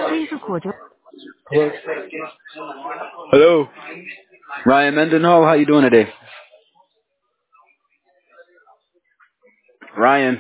Please record your... Hello? Hello. Ryan Mendenhall, how you doing today? Ryan.